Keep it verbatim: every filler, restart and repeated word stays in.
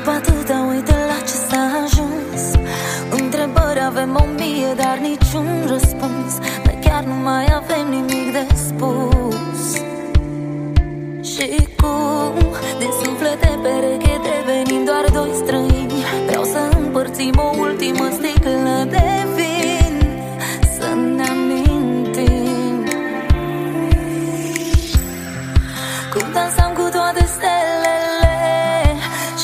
După atâta, uite la ce s-a ajuns. Întrebări avem o mie, dar niciun răspuns. Noi chiar nu mai avem nimic de spus. Și cum din suflete pereche devenim doar doi străini,